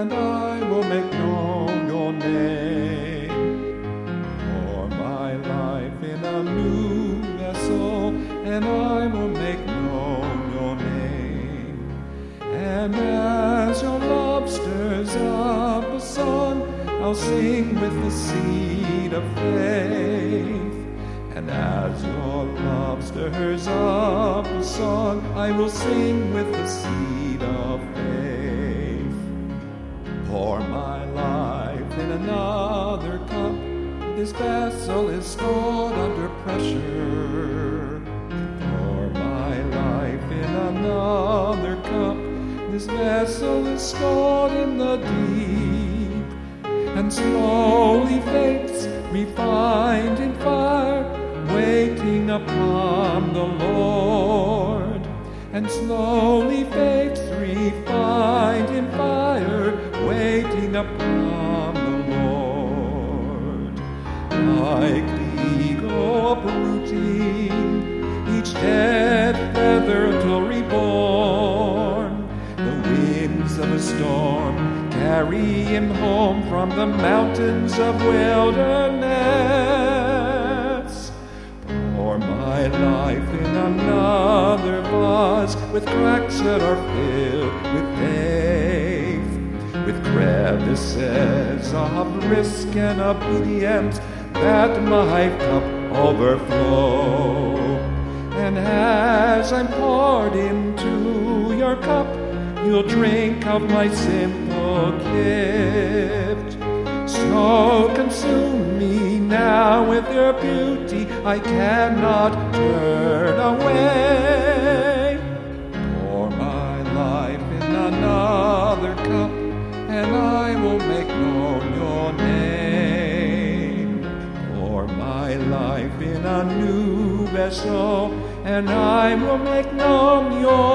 and I will make known your name. Pour my life in a new vessel, and I will make known your name. And as your love stirs up a song, I'll sing with the seed of faith. And as your love stirs up a song, I will sing with the seed of faith. Pour my life in another cup. This vessel is stored under pressure. Pour my life in another cup. This vessel is stored in the deep, and slowly faith's refined in fire, waiting upon the Lord. And slowly faith's refined in fire, waiting upon the Lord. Like the eagle uprooting each dead feather till reborn, the winds of a storm carry him home from the mountains of wilderness. Pour my life in another vase, with cracks that are filled with faith, with crevices of risk and obedience, that my cup overflow. And as I'm poured into your cup, you'll drink of my simple gift. So consume me now with your beauty, I cannot turn away. Pour my life in another cup, and I will make known your name. Pour my life in a new vessel, and I will make known your